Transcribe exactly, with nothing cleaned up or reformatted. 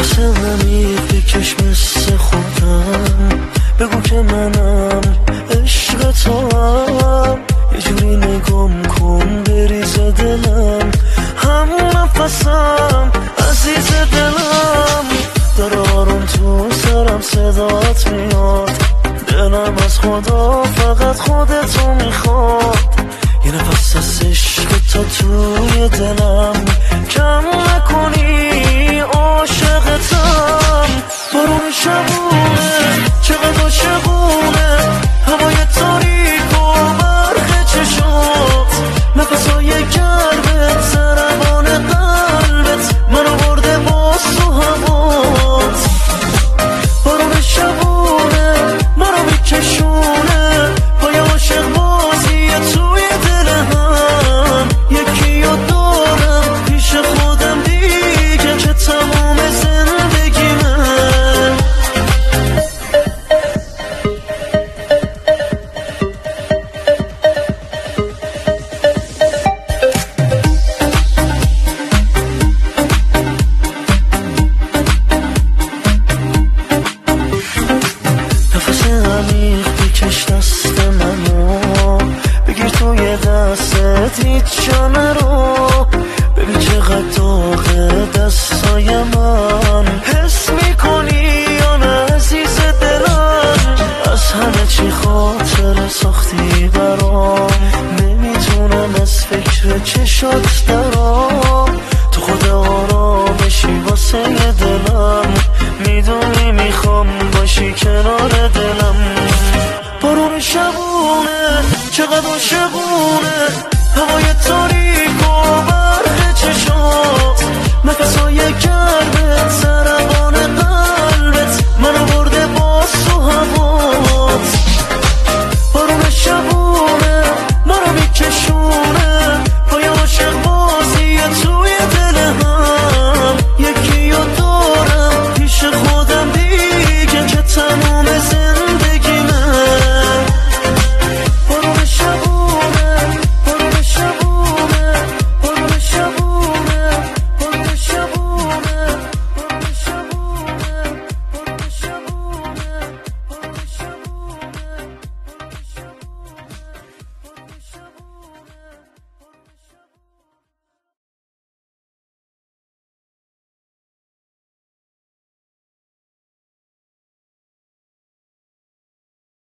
نفس عمیق بکش مثل خودم، بگو که منم عشق تو هم، یه جوری نگم کن بریز دلم، همون نفسم عزیز دلم. داره آروم تو سرم صدات میاد، دلم از خدا فقط خودتو میخواد. یه نفس از عشق تا توی دلم، کم نکنی عاشقتم. بارون شبونه چقدر عاشقونه، هوای تاریک و برق چشات، نفسای گرمت ضربان قلبت منو برده باز تو هوات. بارون شبونه منو میکشونه، پای عاشق بازی توی دل هم. یکی رو دارم پیش خودم دیگه که تمام زندگیمه. نفس عمیق بکش دست منو، بگیر توی دستت هیچ جا نرو. ببین چقدر داغه دستای من، حس میکنی یا نه عزیز دلم؟ از همه چی خاطر ساختی برام، نمیتونم از فکر چشات درام. تو خود آرامشی واسه